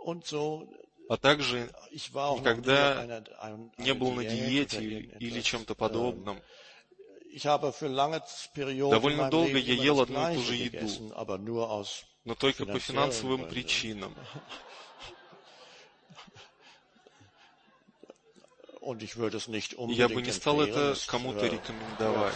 а также никогда не был на диете или чем-то подобном. Довольно долго я ел одну и ту же еду, но только по финансовым причинам. И я бы не стал это кому-то рекомендовать.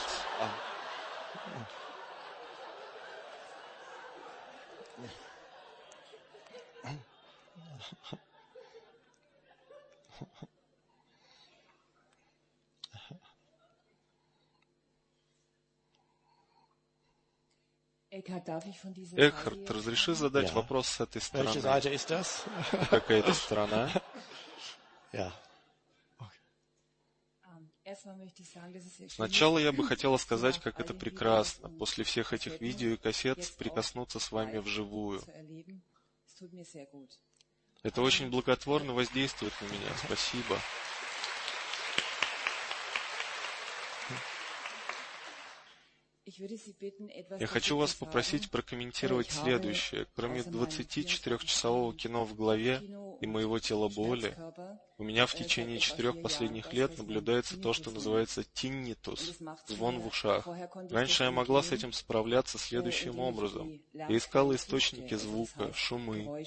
Экхард, разреши задать вопрос с этой стороны? Какая это сторона? Сначала я бы хотела сказать, как это прекрасно, после всех этих видео и кассет, прикоснуться с вами вживую. Это очень благотворно воздействует на меня. Спасибо. Я хочу вас попросить прокомментировать следующее. Кроме 24-часового кино в голове и моего тела боли, у меня в течение 4 последних лет наблюдается то, что называется тиннитус, звон в ушах. Раньше я могла с этим справляться следующим образом. Я искала источники звука, шумы.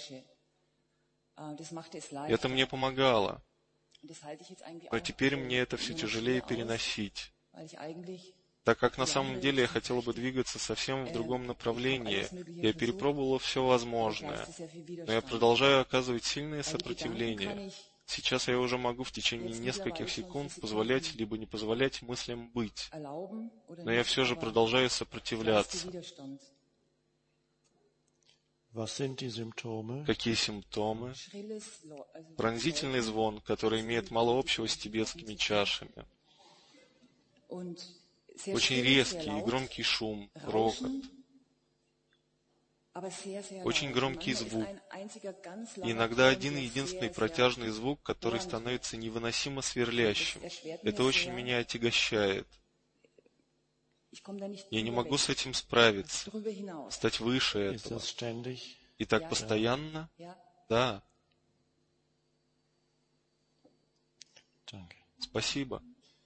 Это мне помогало. А теперь мне это все тяжелее переносить. Так как на самом деле я хотела бы двигаться совсем в другом направлении, я перепробовала все возможное, но я продолжаю оказывать сильное сопротивление. Сейчас я уже могу в течение нескольких секунд позволять либо не позволять мыслям быть, но я все же продолжаю сопротивляться. Какие симптомы? Пронзительный звон, который имеет мало общего с тибетскими чашами. Очень резкий и громкий шум, рокот. Очень громкий звук. И иногда один единственный протяжный звук, который становится невыносимо сверлящим. Это очень меня отягощает. Я не могу с этим справиться, стать выше этого. И так постоянно? Да. Спасибо.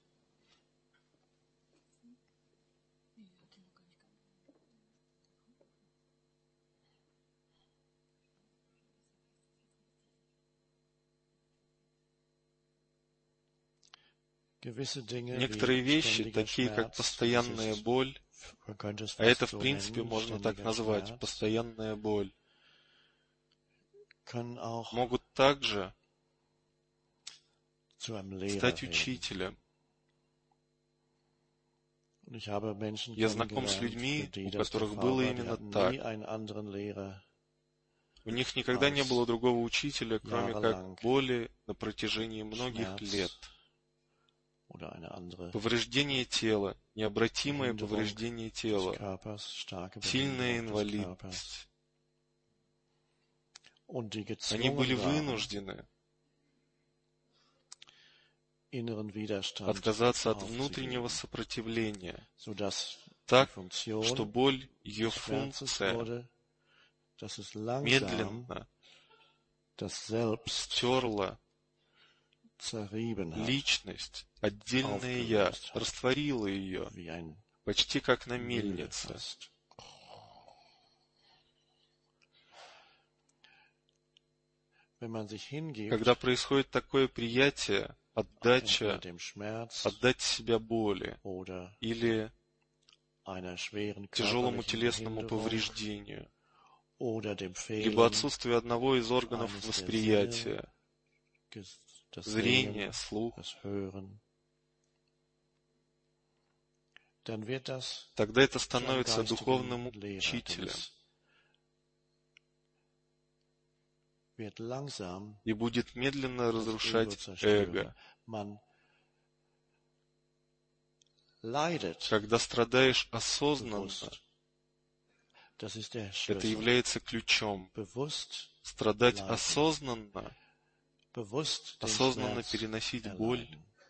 Некоторые вещи, такие как постоянная боль, а это в принципе можно так назвать, постоянная боль, могут также стать учителем. Я знаком с людьми, у которых было именно так. У них никогда не было другого учителя, кроме как боли на протяжении многих лет. Повреждение тела, необратимое повреждение тела, сильная инвалидность. Они были вынуждены отказаться от внутреннего сопротивления, так, что боль, ее функция, медленно стерла личность, отдельное «я», растворила ее, почти как на мельнице. Когда происходит такое приятие, отдача, отдать себя боли или тяжелому телесному повреждению, либо отсутствию одного из органов восприятия, зрение, слух, тогда это становится духовным учителем и будет медленно разрушать эго. Когда страдаешь осознанно, это является ключом. Страдать осознанно, осознанно переносить боль,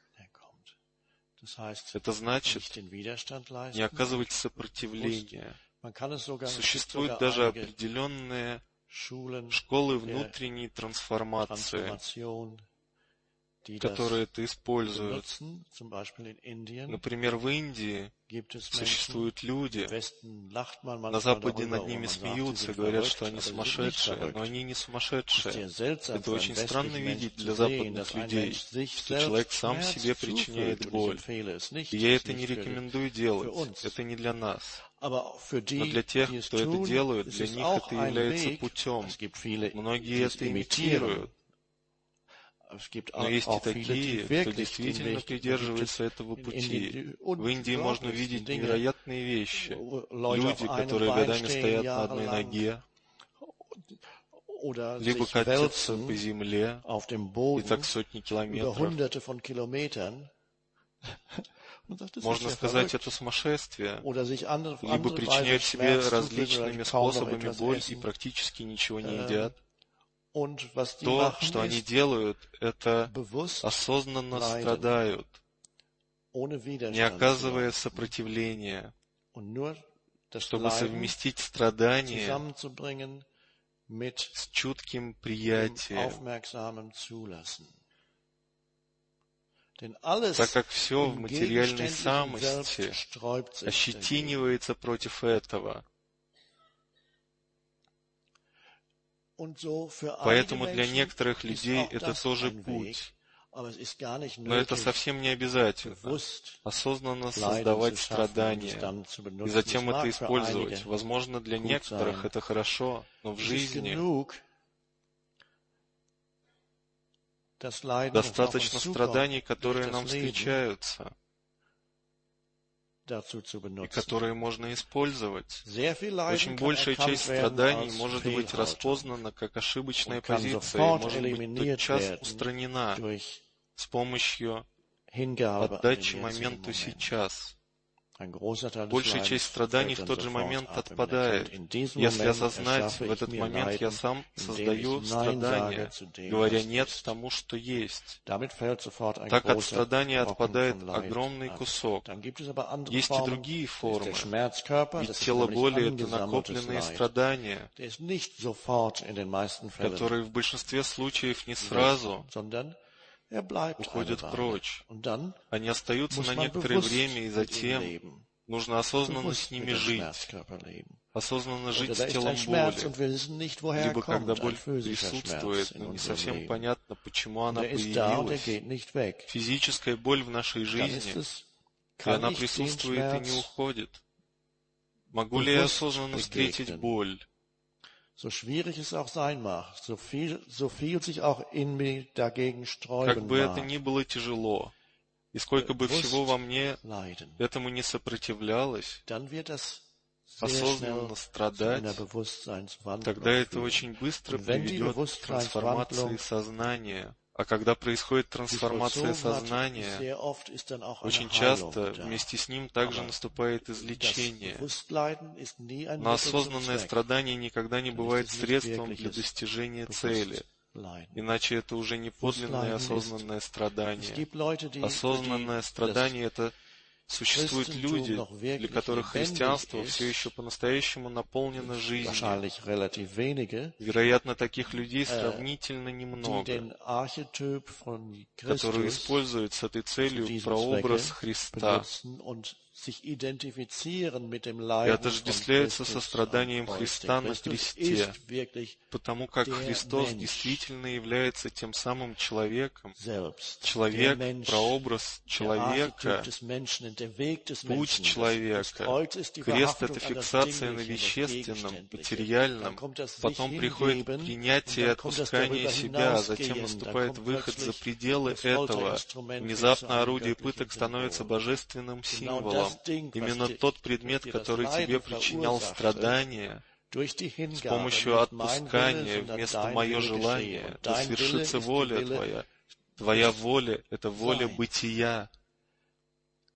это значит не оказывать сопротивления. Существует даже определенное школы внутренней трансформации, которые это используют. Например, в Индии существуют люди, на Западе над ними смеются, говорят, что они сумасшедшие, но они не сумасшедшие. Это очень странно видеть для западных людей, что человек сам себе причиняет боль. И я это не рекомендую делать, это не для нас. Но для тех, кто это делает, для них это является путем. Многие это имитируют. Но есть и такие, кто действительно придерживается этого пути. В Индии можно увидеть невероятные вещи. Люди, которые годами стоят на одной ноге, либо катятся по земле, и так сотни километров. Можно сказать, это сумасшествие, либо причиняют себе различными способами боль и практически ничего не едят. То, что они делают, это осознанно страдают, не оказывая сопротивления, чтобы совместить страдание с чутким приятием. Так как все в материальной самости ощетинивается против этого. Поэтому для некоторых людей это тоже путь. Но это совсем не обязательно. Осознанно создавать страдания и затем это использовать. Возможно, для некоторых это хорошо, но в жизни достаточно страданий, которые нам встречаются, и которые можно использовать. Очень большая часть страданий может быть распознана как ошибочная позиция и может быть тотчас устранена с помощью отдачи моменту сейчас. Большая часть страданий в тот же момент отпадает. Если осознать, в этот момент я сам создаю страдания, говоря «нет» тому, что есть. Так от страдания отпадает огромный кусок. Есть и другие формы. Ведь тело боли — это накопленные страдания, которые в большинстве случаев не сразу уходят прочь. Они остаются на некоторое время, и затем нужно осознанно с ними жить. Осознанно жить с телом боли. Либо когда боль присутствует, но не совсем понятно, почему она появилась. Физическая боль в нашей жизни, и она присутствует и не уходит. Могу ли я осознанно встретить боль? So schwierig es auch sein mag, so viel sich auch in mir dagegen sträuben Как бы это ни было тяжело, и сколько бы всего во мне этому не сопротивлялось, осознанно страдать, тогда это очень быстро приведет к трансформации сознания. А когда происходит трансформация сознания, очень часто вместе с ним также наступает излечение. Но осознанное страдание никогда не бывает средством для достижения цели. Иначе это уже не подлинное осознанное страдание. Осознанное страдание — это существуют люди, для которых христианство все еще по-настоящему наполнено жизнью. Вероятно, таких людей сравнительно немного, которые используют с этой целью прообраз Христа и отождествляются со страданием Христа на кресте, потому как Христос действительно является тем самым человеком. Человек, прообраз человека, путь человека. Крест — это фиксация на вещественном, материальном. Потом приходит принятие и отпускание себя, а затем наступает выход за пределы этого. Внезапно орудие пыток становится божественным символом. Именно тот предмет, который тебе причинял страдания, с помощью отпускания вместо «моё желание», да свершится воля твоя. Твоя воля — это воля бытия.